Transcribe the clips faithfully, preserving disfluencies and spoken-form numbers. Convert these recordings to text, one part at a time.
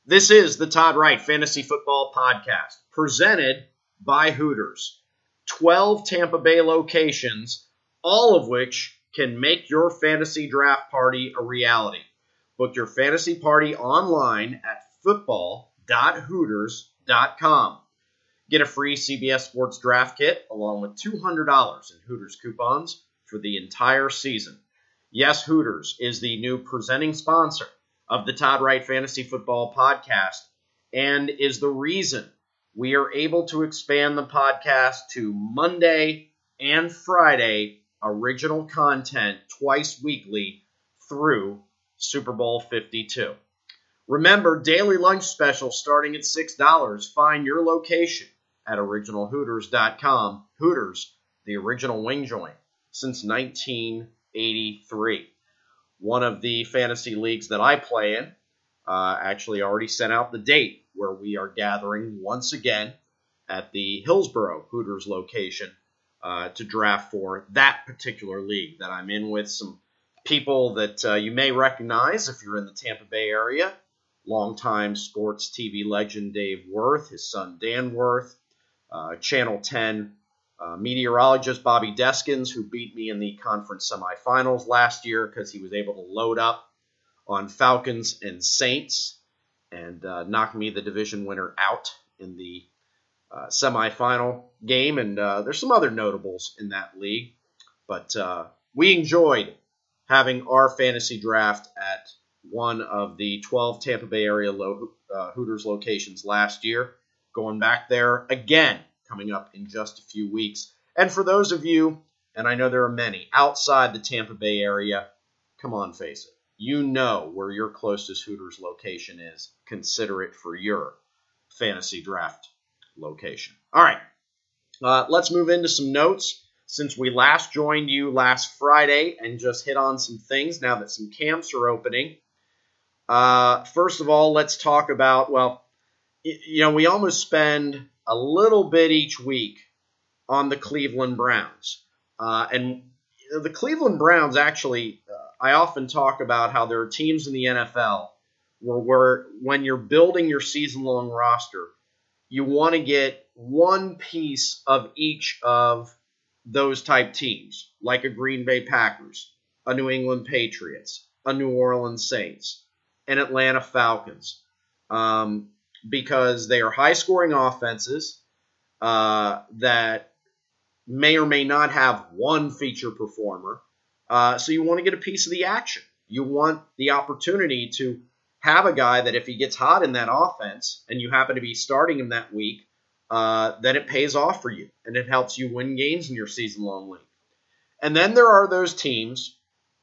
This is the Todd Wright Fantasy Football Podcast, presented by Hooters. twelve Tampa Bay locations, all of which can make your fantasy draft party a reality. Book your fantasy party online at football dot hooters dot com. Get a free C B S Sports Draft Kit along with two hundred dollars in Hooters coupons for the entire season. Yes, Hooters is the new presenting sponsor of the Todd Wright Fantasy Football Podcast and is the reason we are able to expand the podcast to Monday and Friday original content twice weekly through Super Bowl fifty-two. Remember, daily lunch special starting at six dollars. Find your location at original hooters dot com. Hooters, the original wing joint since nineteen eighty-three. One of the fantasy leagues that I play in uh, actually already sent out the date where we are gathering once again at the Hillsboro Hooters location uh, to draft for that particular league that I'm in with some people that uh, you may recognize if you're in the Tampa Bay area. Longtime sports T V legend Dave Worth, his son Dan Worth, uh, Channel ten Uh, meteorologist Bobby Deskins, who beat me in the conference semifinals last year because he was able to load up on Falcons and Saints and uh, knock me, the division winner, out in the uh, semifinal game. And uh, there's some other notables in that league. But uh, we enjoyed having our fantasy draft at one of the twelve Tampa Bay area lo- uh, Hooters locations last year. Going back there again, coming up in just a few weeks. And for those of you, and I know there are many, outside the Tampa Bay area, come on, face it. You know where your closest Hooters location is. Consider it for your fantasy draft location. All right, uh, let's move into some notes. Since we last joined you last Friday and just hit on some things now that some camps are opening. Uh, first of all, let's talk about, well, you know, we almost spend a little bit each week on the Cleveland Browns. Uh, and the Cleveland Browns, actually, uh, I often talk about how there are teams in the N F L where, where when you're building your season-long roster, you want to get one piece of each of those type teams, like a Green Bay Packers, a New England Patriots, a New Orleans Saints, an Atlanta Falcons. Um, because they are high-scoring offenses uh, that may or may not have one feature performer. Uh, so you want to get a piece of the action. You want the opportunity to have a guy that if he gets hot in that offense and you happen to be starting him that week, uh, then it pays off for you and it helps you win games in your season-long league. And then there are those teams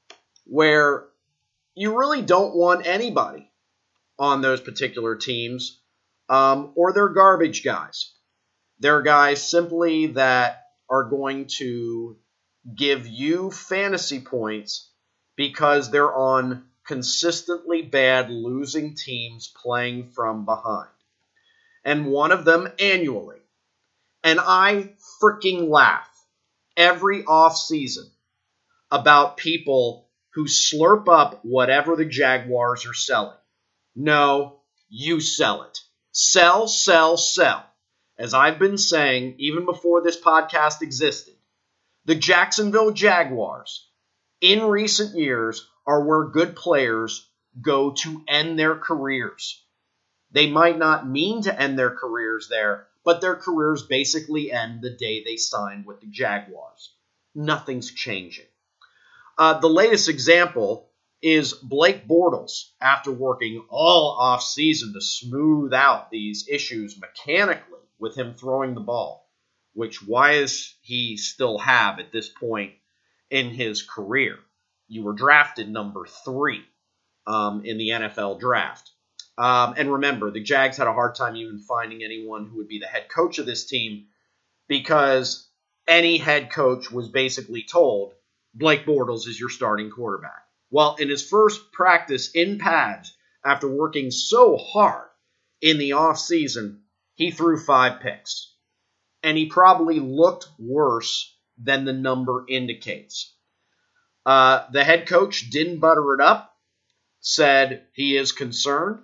where you really don't want anybody on those particular teams. Um, or they're garbage guys. They're guys simply that are going to give you fantasy points because they're on consistently bad losing teams playing from behind. And one of them annually. And I freaking laugh every offseason about people who slurp up whatever the Jaguars are selling. No, you sell it. Sell, sell, sell. As I've been saying, even before this podcast existed, the Jacksonville Jaguars, in recent years, are where good players go to end their careers. They might not mean to end their careers there, but their careers basically end the day they signed with the Jaguars. Nothing's changing. Uh, the latest example is Blake Bortles, after working all offseason to smooth out these issues mechanically with him throwing the ball, which why does he still have at this point in his career? You were drafted number three um, in the N F L draft. Um, and remember, the Jags had a hard time even finding anyone who would be the head coach of this team because any head coach was basically told, Blake Bortles is your starting quarterback. Well, in his first practice in pads, after working so hard in the offseason, he threw five picks. And he probably looked worse than the number indicates. Uh, the head coach didn't butter it up, said he is concerned.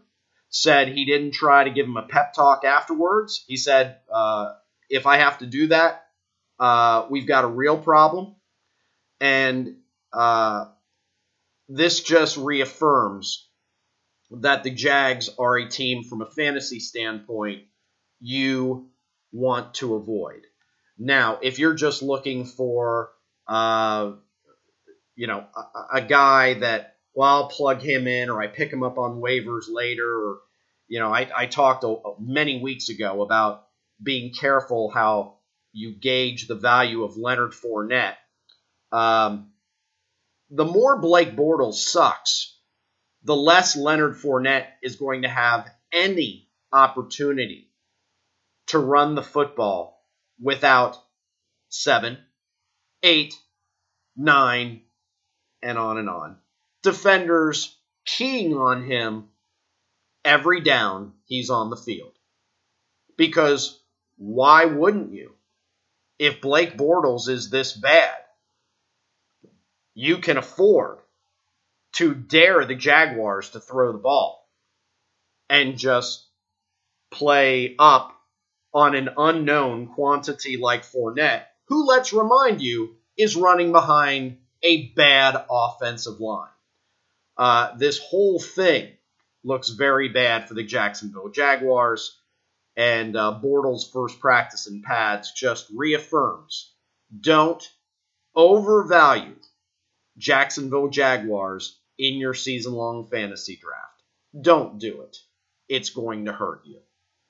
said he didn't try to give him a pep talk afterwards. He said, uh, if I have to do that, uh, we've got a real problem. And uh, this just reaffirms that the Jags are a team from a fantasy standpoint you want to avoid. Now, if you're just looking for, uh, you know, a, a guy that, well, I'll plug him in or I pick him up on waivers later, or, you know, I, I talked a, many weeks ago about being careful how you gauge the value of Leonard Fournette. Um, the more Blake Bortles sucks, the less Leonard Fournette is going to have any opportunity to run the football without seven, eight, nine, and on and on defenders keying on him every down he's on the field. Because why wouldn't you? If Blake Bortles is this bad, you can afford to dare the Jaguars to throw the ball and just play up on an unknown quantity like Fournette, who, let's remind you, is running behind a bad offensive line. Uh, this whole thing looks very bad for the Jacksonville Jaguars, and uh, Bortles' first practice in pads just reaffirms, don't overvalue Jacksonville Jaguars in your season-long fantasy draft. Don't do it. It's going to hurt you.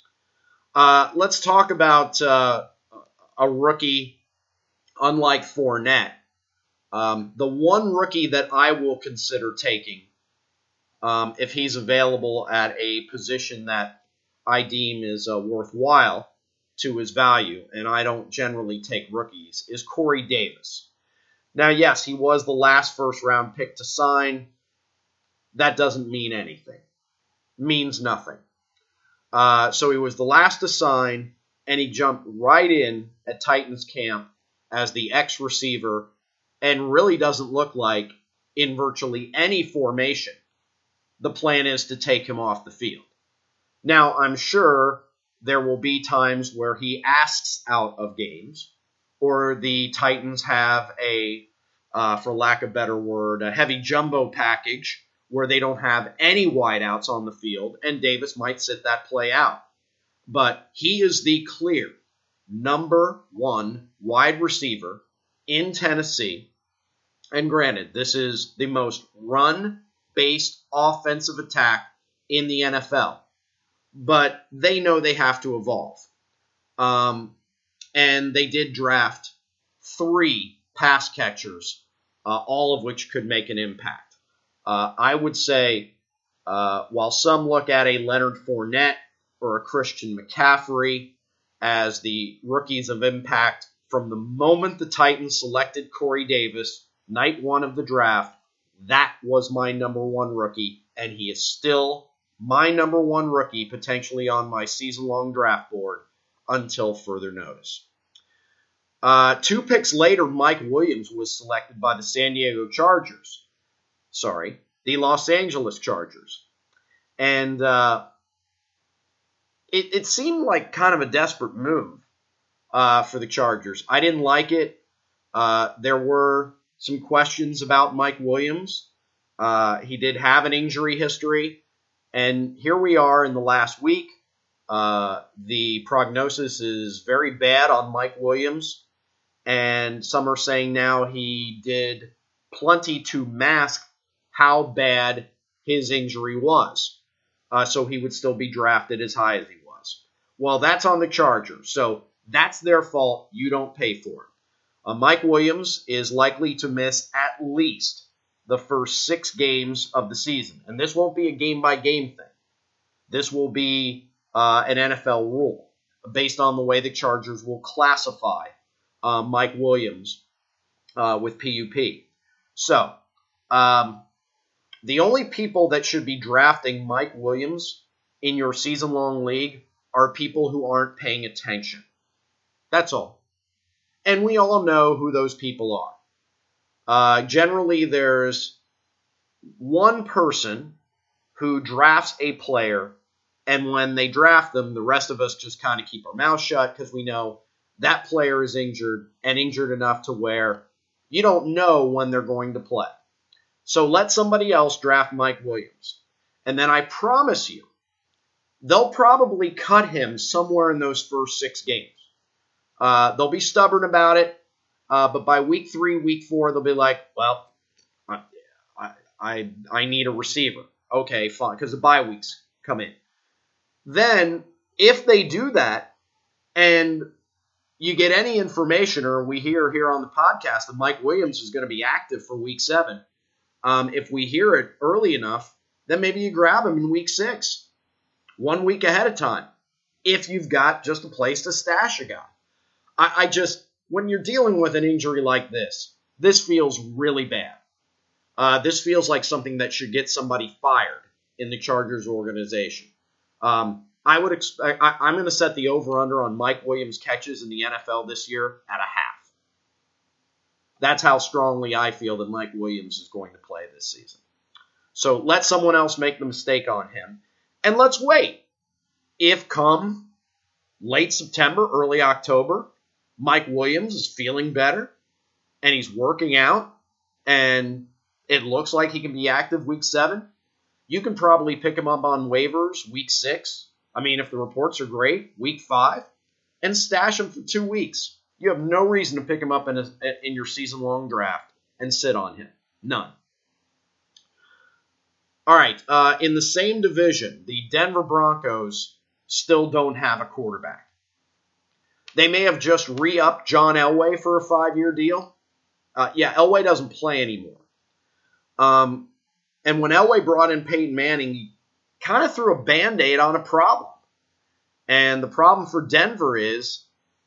Uh, let's talk about uh, a rookie unlike Fournette. Um, the one rookie that I will consider taking, um, if he's available at a position that I deem is uh, worthwhile to his value, and I don't generally take rookies, is Corey Davis. Now, yes, he was the last first-round pick to sign. That doesn't mean anything. Means nothing. Uh, so he was the last to sign, and he jumped right in at Titans camp as the X-receiver, and really doesn't look like, in virtually any formation, the plan is to take him off the field. Now, I'm sure there will be times where he asks out of games, or the Titans have a, uh, for lack of a better word, a heavy jumbo package where they don't have any wideouts on the field, and Davis might sit that play out. But he is the clear number one wide receiver in Tennessee. And granted, this is the most run-based offensive attack in the N F L. But they know they have to evolve. Um, and they did draft three pass catchers, uh, all of which could make an impact. Uh, I would say, uh, while some look at a Leonard Fournette or a Christian McCaffrey as the rookies of impact from the moment the Titans selected Corey Davis, night one of the draft, that was my number one rookie, and he is still my number one rookie potentially on my season-long draft board until further notice. Uh, two picks later, Mike Williams was selected by the San Diego Chargers. Sorry, the Los Angeles Chargers. And uh, it, it seemed like kind of a desperate move uh, for the Chargers. I didn't like it. Uh, there were some questions about Mike Williams. Uh, he did have an injury history. And here we are in the last week. Uh, the prognosis is very bad on Mike Williams. And some are saying now he did plenty to mask how bad his injury was. Uh, so he would still be drafted as high as he was. Well, that's on the Chargers. So that's their fault. You don't pay for it. Uh, Mike Williams is likely to miss at least the first six games of the season. And this won't be a game-by-game thing. This will be uh, an N F L rule based on the way the Chargers will classify uh, Mike Williams uh, with P U P. So, um, the only people that should be drafting Mike Williams in your season-long league are people who aren't paying attention. That's all. And we all know who those people are. Uh, generally, there's one person who drafts a player And when they draft them, the rest of us just kind of keep our mouth shut because we know that player is injured and injured enough to where you don't know when they're going to play. So let somebody else draft Mike Williams. And then I promise you, they'll probably cut him somewhere in those first six games. Uh, they'll be stubborn about it, uh, but by week three, week four, they'll be like, well, I, I, I need a receiver. Okay, fine, because the bye weeks come in. Then, if they do that, and you get any information, or we hear here on the podcast that Mike Williams is going to be active for week seven, um, if we hear it early enough, then maybe you grab him in week six, one week ahead of time, if you've got just a place to stash a guy. I, I just, when you're dealing with an injury like this, this feels really bad. Uh, this feels like something that should get somebody fired in the Chargers organization. Um, I would expect. I, I'm going to set the over/under on Mike Williams catches in the N F L this year at a half. That's how strongly I feel that Mike Williams is going to play this season. So let someone else make the mistake on him, and let's wait. If come late September, early October, Mike Williams is feeling better and he's working out, and it looks like he can be active week seven, you can probably pick him up on waivers week six. I mean, if the reports are great, week five, and stash him for two weeks. You have no reason to pick him up in, a, in your season-long draft and sit on him. None. All right, uh, in the same division, the Denver Broncos still don't have a quarterback. They may have just re-upped John Elway for a five-year deal. Uh, yeah, Elway doesn't play anymore. Um, and when Elway brought in Peyton Manning, he kind of threw a Band-Aid on a problem. And the problem for Denver is,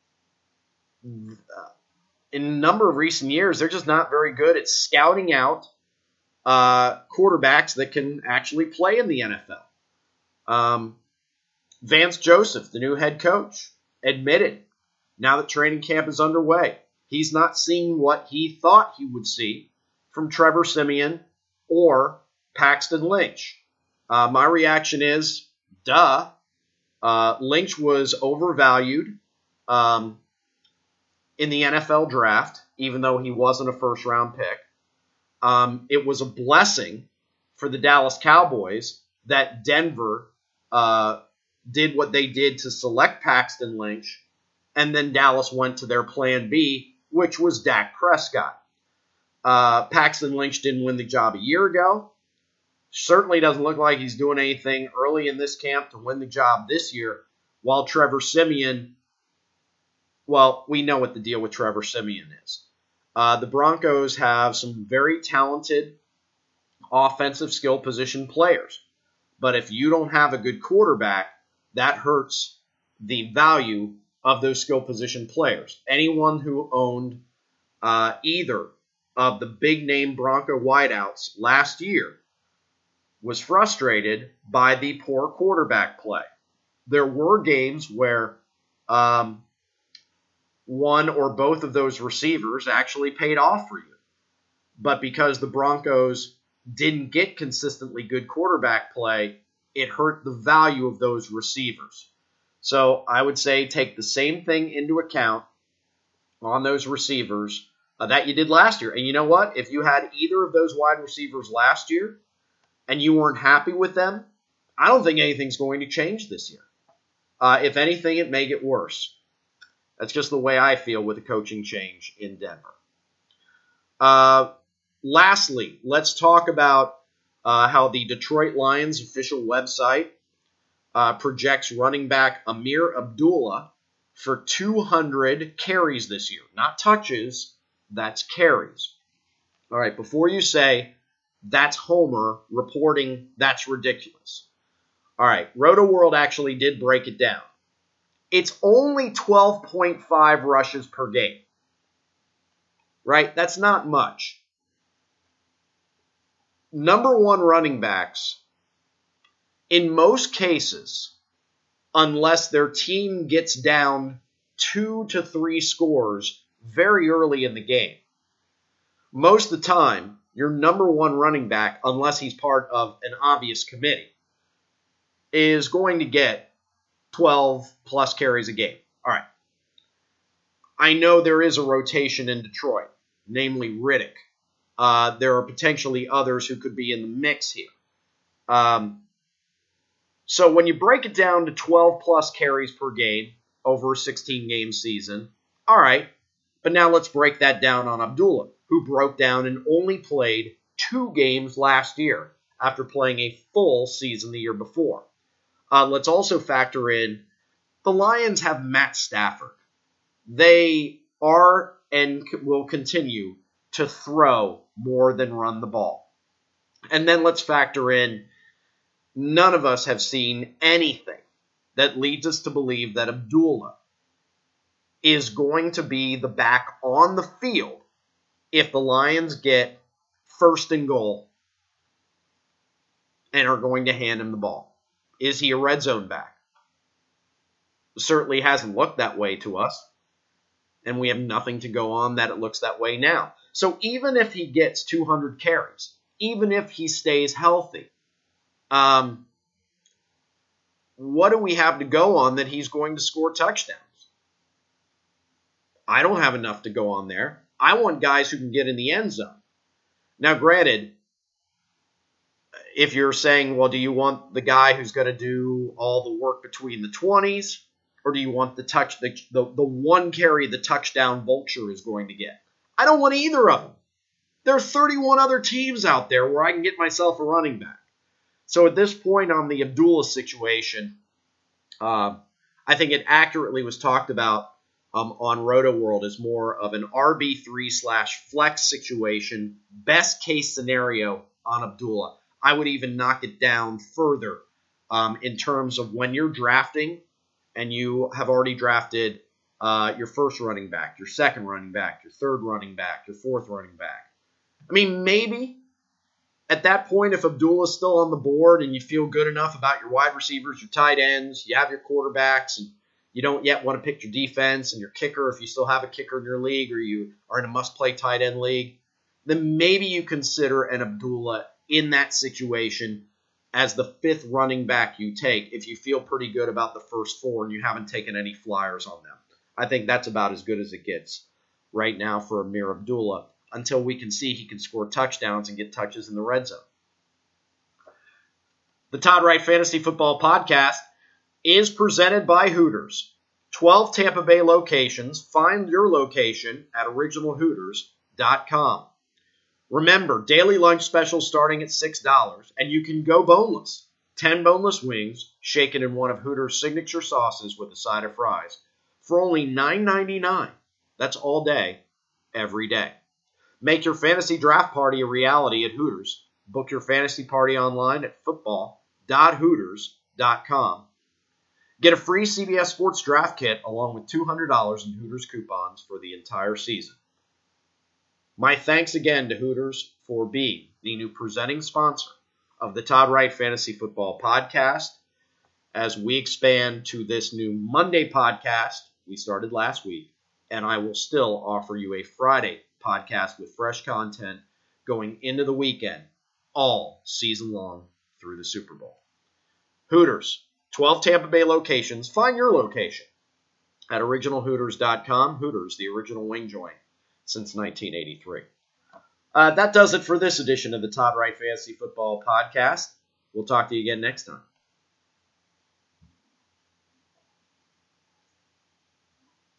uh, in a number of recent years, they're just not very good at scouting out uh, quarterbacks that can actually play in the N F L. Um, Vance Joseph, the new head coach, admitted, now that training camp is underway, he's not seeing what he thought he would see from Trevor Siemian or Paxton Lynch. Uh, my reaction is, duh. Uh, Lynch was overvalued um, in the N F L draft, even though he wasn't a first-round pick. Um, it was a blessing for the Dallas Cowboys that Denver uh, did what they did to select Paxton Lynch, and then Dallas went to their plan B, which was Dak Prescott. Uh, Paxton Lynch didn't win the job a year ago. Certainly doesn't look like he's doing anything early in this camp to win the job this year, while Trevor Siemian, well, we know what the deal with Trevor Siemian is. Uh, the Broncos have some very talented offensive skill position players. But if you don't have a good quarterback, that hurts the value of those skill position players. Anyone who owned uh, either of the big-name Bronco wideouts last year was frustrated by the poor quarterback play. There were games where um, one or both of those receivers actually paid off for you. But because the Broncos didn't get consistently good quarterback play, it hurt the value of those receivers. So I would say take the same thing into account on those receivers uh, that you did last year. And you know what? If you had either of those wide receivers last year and you weren't happy with them, I don't think anything's going to change this year. Uh, if anything, it may get worse. That's just the way I feel with the coaching change in Denver. Uh, lastly, let's talk about uh, how the Detroit Lions official website uh, projects running back Amir Abdullah for two hundred carries this year. Not touches, that's carries. All right, before you say, that's Homer reporting that's ridiculous. All right, Roto World actually did break it down. It's only twelve point five rushes per game. Right? That's not much. Number one running backs, in most cases, unless their team gets down two to three scores very early in the game, most of the time, your number one running back, unless he's part of an obvious committee, is going to get twelve plus carries a game. All right. I know there is a rotation in Detroit, namely Riddick. Uh, there are potentially others who could be in the mix here. Um, so when you break it down to twelve plus carries per game over a sixteen game season, all right, but now let's break that down on Abdullah, who broke down and only played two games last year after playing a full season the year before. Uh, let's also factor in the Lions have Matt Stafford. They are and will continue to throw more than run the ball. And then let's factor in none of us have seen anything that leads us to believe that Abdullah is going to be the back on the field if the Lions get first and goal and are going to hand him the ball. Is he a red zone back? Certainly hasn't looked that way to us. And we have nothing to go on that it looks that way now. So even if he gets two hundred carries, even if he stays healthy, um, what do we have to go on that he's going to score touchdowns? I don't have enough to go on there. I want guys who can get in the end zone. Now, granted, if you're saying, well, do you want the guy who's going to do all the work between the twenties? Or do you want the touch, the, the, the one carry the touchdown vulture is going to get? I don't want either of them. There are thirty-one other teams out there where I can get myself a running back. So at this point on the Abdullah situation, uh, I think it accurately was talked about um, on RotoWorld as more of an R B three slash flex situation, best case scenario on Abdullah. I would even knock it down further um, in terms of when you're drafting, and you have already drafted uh, your first running back, your second running back, your third running back, your fourth running back. I mean, maybe at that point, if Abdullah's still on the board and you feel good enough about your wide receivers, your tight ends, you have your quarterbacks, and you don't yet want to pick your defense and your kicker if you still have a kicker in your league or you are in a must-play tight end league, then maybe you consider an Abdullah in that situation as the fifth running back you take if you feel pretty good about the first four and you haven't taken any flyers on them. I think that's about as good as it gets right now for Amir Abdullah until we can see he can score touchdowns and get touches in the red zone. The Todd Wright Fantasy Football Podcast is presented by Hooters. twelve Tampa Bay locations. Find your location at original hooters dot com. Remember, daily lunch specials starting at six dollars, and you can go boneless. ten boneless wings, shaken in one of Hooters' signature sauces with a side of fries, for only nine ninety-nine. That's all day, every day. Make your fantasy draft party a reality at Hooters. Book your fantasy party online at football dot hooters dot com. Get a free C B S Sports Draft Kit along with two hundred dollars in Hooters coupons for the entire season. My thanks again to Hooters for being the new presenting sponsor of the Todd Wright Fantasy Football Podcast. As we expand to this new Monday podcast we started last week, and I will still offer you a Friday podcast with fresh content going into the weekend, all season long through the Super Bowl. Hooters, twelve Tampa Bay locations. Find your location at original hooters dot com. Hooters, the original wing joint since nineteen eighty-three. Uh, that does it for this edition of the Todd Wright Fantasy Football Podcast. We'll talk to you again next time.